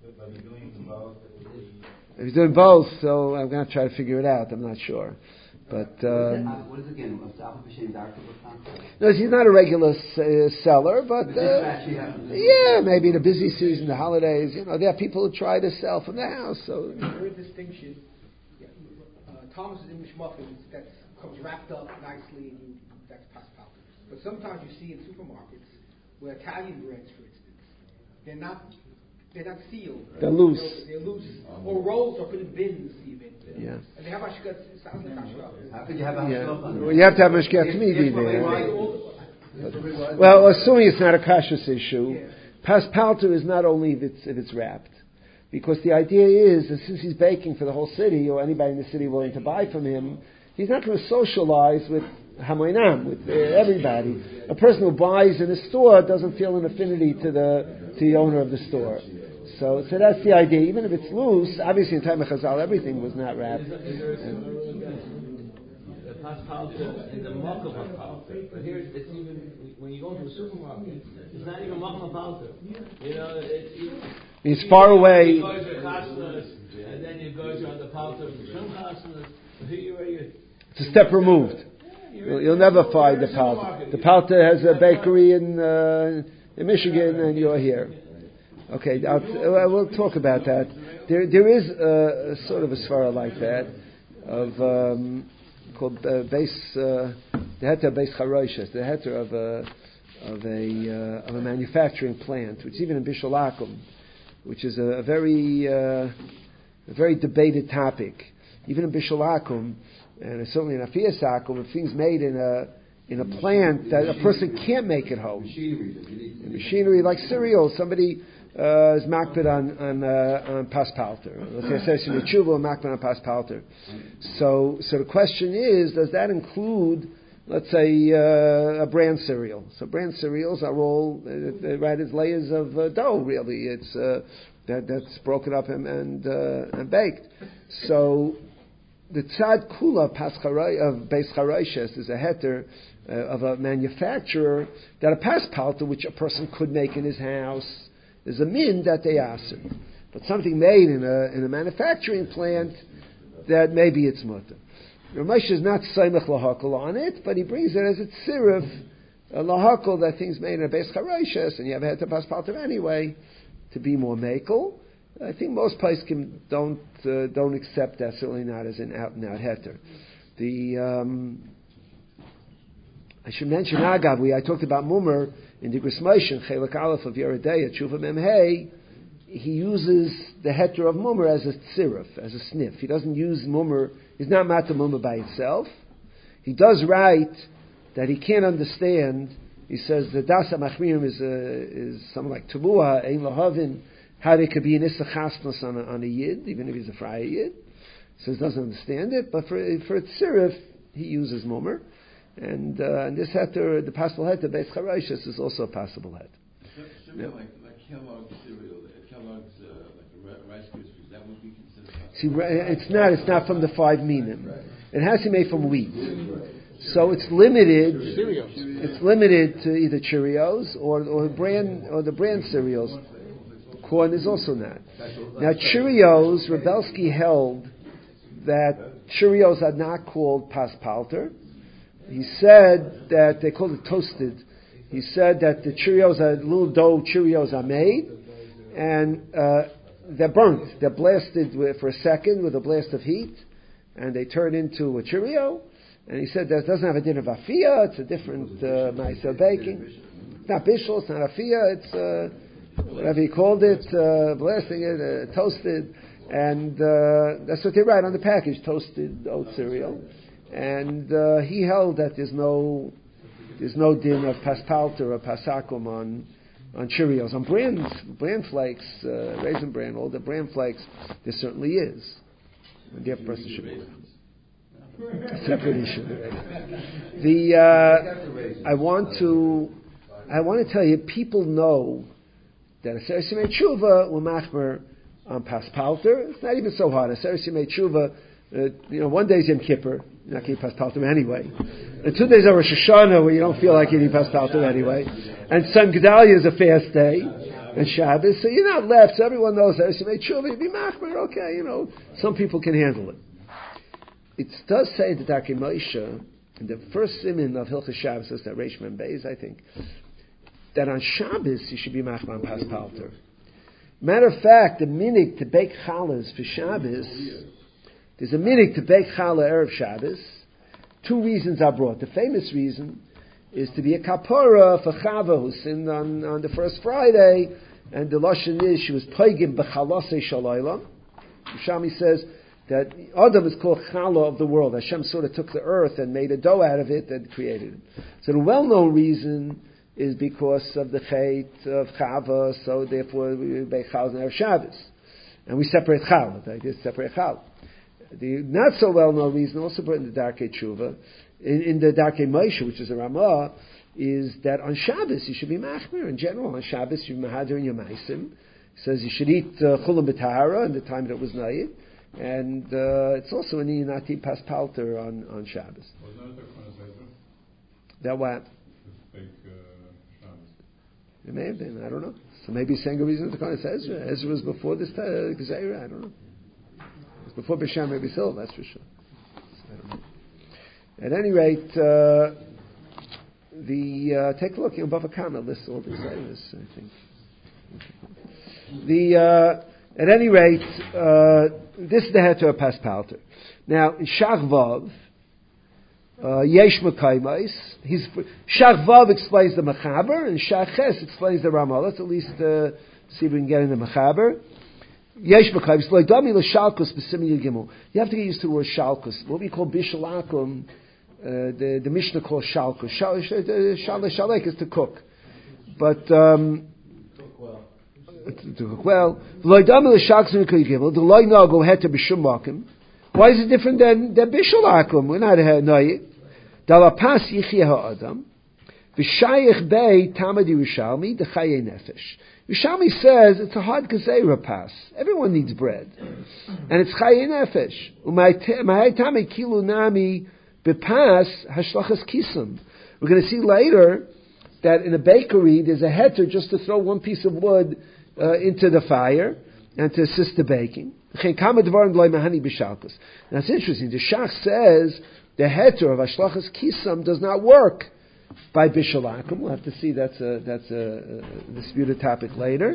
If he's doing both, so I'm going to try to figure it out. I'm not sure. But, um, what is it again? no, he's not a regular uh, seller, but, uh, yeah, maybe in a busy season, the holidays, you know, there are people who try to sell from the house, so. There is distinction. Yeah. Uh, Thomas's English muffins, that comes wrapped up nicely, and you, that's pas palter. But sometimes you see in supermarkets where Italian breads, for instance, they're not, they're not sealed. They're loose. They're loose. Or rolls are put in bins, even. Yeah. And they have ashkat, it sounds like ashkat. How could you have a Yeah. hashgacha? Well, you have to have mashkiach tmidi there. Well, assuming it's not a kashrus issue, yeah. Pas palter is not only if it's, if it's wrapped. Because the idea is that since he's baking for the whole city, or anybody in the city willing to buy from him, he's not going to socialize with hamoinam, with uh, everybody. A person who buys in a store doesn't feel an affinity to the to the owner of the store. So, so that's the idea. Even if it's loose, obviously in time of Chazal, everything was not wrapped. Pas palter in the makom of palter, but here it's even when you go into a supermarket, it's not even makom of palter. You know, it's it's far away. You go to chasnas, and then you go to the palter of the shum chasnas. It's a step removed. You'll, you'll never find the palter. The palter has a bakery in uh, in Michigan, and you're here. Okay, I'll, uh, we'll talk about that. There, there is a, a sort of a svara like that of um, called uh, base uh, the heter base charoishes, the heter of a of a uh, of a manufacturing plant, which is even in Bishul Akum, which is a, a very uh, a very debated topic. Even in Bishul Akum, and certainly in Afiyas Akum, if things made in a in a plant that a person can't make at home, machinery, machinery like cereals, somebody. Uh, is makbid on on, uh, on pas palter. Let's say session tshuva makbid on pas palter. So so the question is, does that include, let's say, uh, a brand cereal? So brand cereals are all uh, right as layers of uh, dough. Really, it's uh, that that's broken up and and, uh, and baked. So the tzad kula pas charay of beis charayshes is a heter uh, of a manufacturer that a pas palter, which a person could make in his house. There's a min that they ask, but something made in a in a manufacturing plant that maybe it's mutter. Ramesh is not saimach lahakol on it, but he brings it as a tziruf lahakol that things made in a beis charayshes, and you have had to pas palter anyway to be more makel. I think most poskim don't uh, don't accept that, certainly not as an out and out heter. The um, I should mention agav. We I talked about mumer. In the Grismation, Chelak Aleph of Yeridei, Tshuva Mem Hey, he uses the heter of mummer as a tziruf, as a sniff. He doesn't use mummer, he's not mata mummer by itself. He does write that he can't understand, he says the Dasa Machmirim is, a, is something like Tabua, Ein Lahavin, how there could be an Issa Chasnas on a, on a Yid, even if he's a Fraya Yid. He says doesn't understand it, but for, for a tziruf, he uses mummer. And, uh, and this heter, the possible heter, Beis Charayshes, is also a possible heter. Something yeah. like, like Kellogg's cereal, Kellogg's uh, like Rice Krispies, that would be considered possible. See, it's not, it's not from the five minim. It has to be made from wheat. So it's limited, it's limited to either Cheerios or, or brand, or the brand cereals. Corn is also not. Now Cheerios, Rebelsky held that Cheerios are not called pas palter. He said that they called it toasted. He said that the Cheerios are little dough Cheerios are made, and uh, they're burnt. They're blasted with, for a second with a blast of heat, and they turn into a Cheerio. And he said that doesn't have a din of afiyah. It's a different uh, ma'aser baking. It's not bishul. It's not afiyah. It's uh, whatever he called it, uh, blasting it, uh, toasted, and uh, that's what they write on the package: toasted oat cereal. And uh, he held that there's no there's no din of paspalter or pasakum on on Cheerios. On bran, bran flakes, uh, raisin bran, all the bran flakes, there certainly is. And the other person should be separate issue. The uh, I want to I want to tell you, people know that a Aseres Yemei Tshuva will machmer on paspalter. It's not even so hard. A Aseres Yemei Tshuva, uh, you know, one day's Yom Kippur, you're not getting paspalter anyway. And two days are Rosh Hashanah, where you don't feel like eating paspalter anyway. And Sun Gedalia is a fast day, and Shabbos, so you're not left. So everyone knows that. So you make sure you be machmer. Okay, you know, some people can handle it. It does say in the Darkei Moshe, in the first siman of Hilchos Shabbos, that's that Reish Mem Beis, I think, that on Shabbos you should be machmer on paspalter. Matter of fact, the minig to bake challahs for Shabbos, there's a minig to bake challah erev Shabbos. Two reasons are brought. The famous reason is to be a kapara for Chava who sinned on, on the first Friday, and the lashon is she was paigim b'chalasei shalaylam. Shami says that Adam is called Chala of the world. Hashem sort of took the earth and made a dough out of it and created it. So the well-known reason is because of the chait of Chava, so therefore we bake Chala on Shabbos. And we separate Chala, like this, separate Chala. The not so well-known reason, also brought in the Darkei Tshuva, in, in the Darkei Moshe, which is a Ramah, is that on Shabbos you should be machmir. In general, on Shabbos you mahader in your meisim. It says you should eat chulam uh, b'tahara in the time that it was nayid, and uh, it's also an inati paspalter on on Shabbos. Was that the Kohen That what? Fake uh, Shabbos. It may have been. I don't know. So maybe saying a reason to Kohen Ezra. Ezra was before this uh, Gezeira. I don't know. It was before Bisham, maybe so. That's for sure. So I don't know. At any rate, uh, the uh, take a look in Bava Kama lists all the Gezeiras, I think. The uh, at any rate, uh, this is the heter of paspalter. Now in Shachvav, Yesh Mekaymais, he's Shachvav explains the Mechaber, and Shaches explains the Ramah. Let's at least uh, see if we can get in the Mechaber. Yesh Mekaymais loydami l'shalkus b'simin Gimel. You have to get used to the word shalkus. What we call bishalakum, uh, the the Mishnah calls shalkus. Shal, shal, shalek is to cook, but. Um, Well, why is it different than than bishul akum? We're not a noyik. Dalapas yichya ha'adam v'shayich bei tamad Yerushalmi dechaye nefesh. Yerushalmi says it's a hard gezeira pass. Everyone needs bread, and it's chaye nefesh. Umay tamid kilu nami bepas hashlachas kisam. We're going to see later that in a bakery there's a heter just to throw one piece of wood Uh, into the fire and to assist the baking. Now it's interesting. The Shach says the heter of Ashlachas Kisam does not work by Bishul Akum. We'll have to see. That's a that's a, a disputed topic later.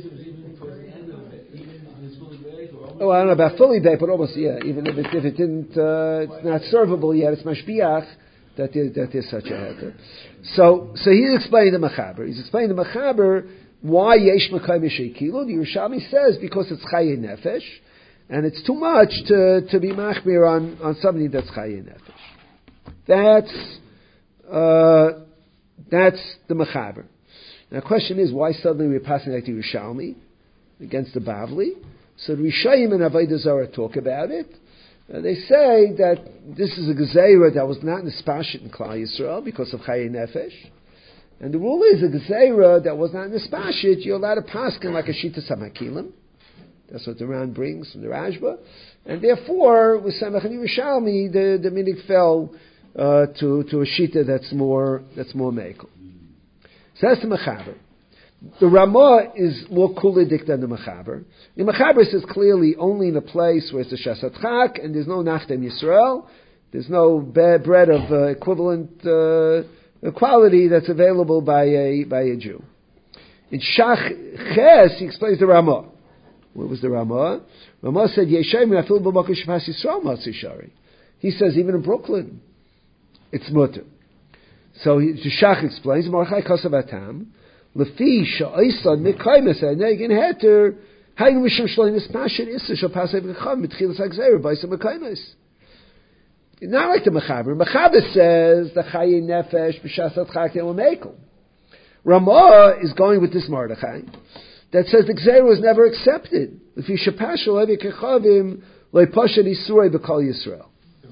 Oh, I don't know about fully baked, but almost yeah. Even if it, if it didn't, uh, it's not servable yet. It's mashbiach that is that is such a heter. So so he's explaining the Mechaber. He's explaining the Mechaber. Why yesh mekayim shekilu? The Yerushalmi says because it's chaye nefesh, and it's too much to, to be machmir on, on something that's chaye nefesh. That's uh, that's the mechaber. Now the question is, why suddenly we're passing like the Yerushalmi against the Bavli? So the Rishayim and Avodah Zarah talk about it. Uh, they say that this is a gezeira that was not nispashit in Klal Yisrael because of chaye nefesh. And the rule is a gezeira that was not in the spashit, you're allowed to paskin like a shita samakilim. That's what the Ran brings from the Rashba. And therefore, with Samach and Yerushalmi, the, the minig fell uh, to, to a shita that's more, that's more mekel. So that's the Mechaber. The Ramah is more kulidik than the Mechaber. The Mechaber says clearly only in a place where it's a Shasat Chak and there's no Nachtem Yisrael, there's no bread of uh, equivalent uh, the quality that's available by a by a Jew. In Shach Ches, he explains the Ramah. What was the Ramah? Ramah said, Yeshem Rafil B'Makom Shpas Yisrael Matzi Shari. He says, even in Brooklyn, it's mutter. So he, the Shach explains, Marachai Kosav Atam, Lefi Sha'isad Mekaymes Negin Heter, Hayin Rishon Shloim Nispashet Issa Shal Pasei B'Cham Mitchilas HaGzeira B'Isa Mekaymes. not like the Mechaber. Mechaber says the Chaye Nefesh b'Shas Adchak they will make him. Ramah is going with this Mordechai that says the Gzeira was never accepted. If you shapash levi kechavim loipasha isurei b'kol Yisrael.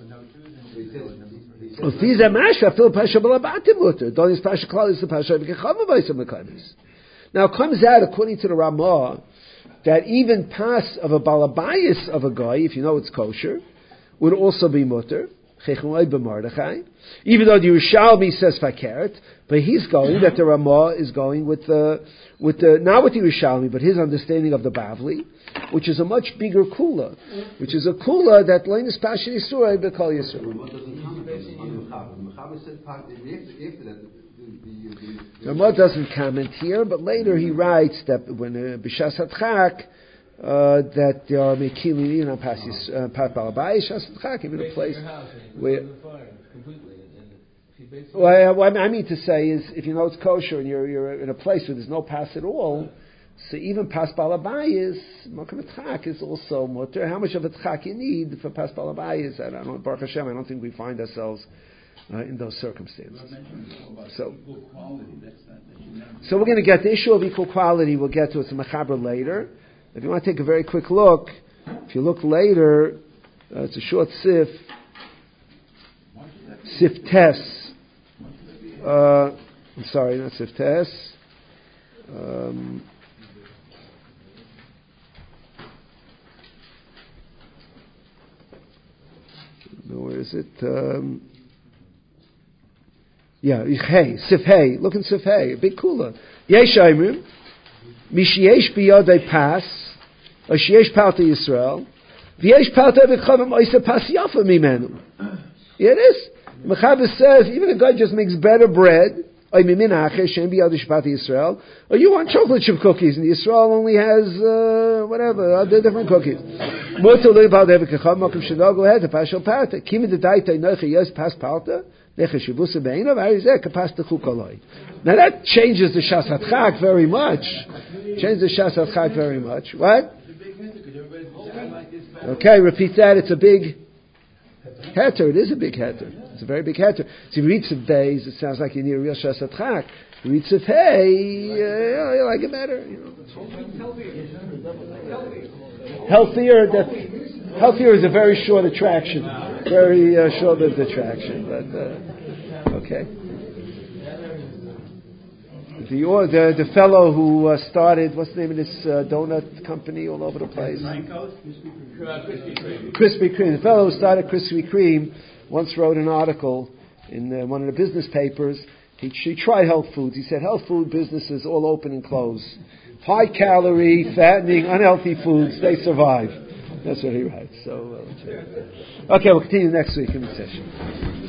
If these are masha, fil pasha b'labatim muter. Don't use pasha klal is the pasha kechavim v'isam mekaymis. Now it comes out according to the Ramah that even pas of a balabayis of a guy, if you know it's kosher, would also be muter. Even though the Yerushalmi says fakert, but he's going that the Ramah is going with the with the not with the Yerushalmi, but his understanding of the Bavli, which is a much bigger kula, which is a kula that leinis pashin Yisrael b'kol Yisrael. The Ramah doesn't comment here, but later he writes that when b'shas hadchak. Uh, that they are making even on pasis pat balabai shas tchak even a place where. Well, what I mean to say is, if you know it's kosher and you're you're in a place where there's no pas at all, so even pas balabai is makom tchak is also mutter. How much of a tchak you need for pas balabai is? I don't know. Baruch Hashem, I don't think we find ourselves uh, in those circumstances. So, so we're going to get the issue of equal quality. We'll get to it. It's a mechaber later. If you want to take a very quick look, if you look later, uh, it's a short sif, sif tes. Uh, I'm sorry, not sif tes. Um, no, where is it? Um, yeah, hey, sif hey. Look in sif hey, a big kula. Yesh aimrim. Mishiesh biyadei pas, or sheyesh palta Yisrael, v'yesh palta v'chavim oisa pas yafa mimenu. Yeah, it is. Mechaber says, even a guy just makes better bread, or mimin acher, shem biyadei palta Yisrael, or you want chocolate chip cookies, and Yisrael only has, uh, whatever, other different cookies. Mutter li palta v'chavim, makom shadal, go ahead, pashal palta. Kimi de daita inoche yes pas palta, now that changes the Shas HaTchak very much. Changes the Shas HaTchak very much. What? Okay, repeat that. It's a big heter. It is a big heter. It's a very big heter. So if you read Sif Beis, it sounds like you need a real Shas HaTchak. You read Sif Hey, uh, you like it better. You know. Healthier. That, healthier is a very short attraction. Very uh, short-lived attraction. But, uh, okay. The, or the the fellow who uh, started, what's the name of this uh, donut company all over the place? Krispy Kreme. The fellow who started Krispy Kreme once wrote an article in uh, one of the business papers. He, he tried health foods. He said health food businesses all open and close. High calorie, fattening, unhealthy foods, they survive. That's what he writes. So, uh, okay, we'll continue next week in the session.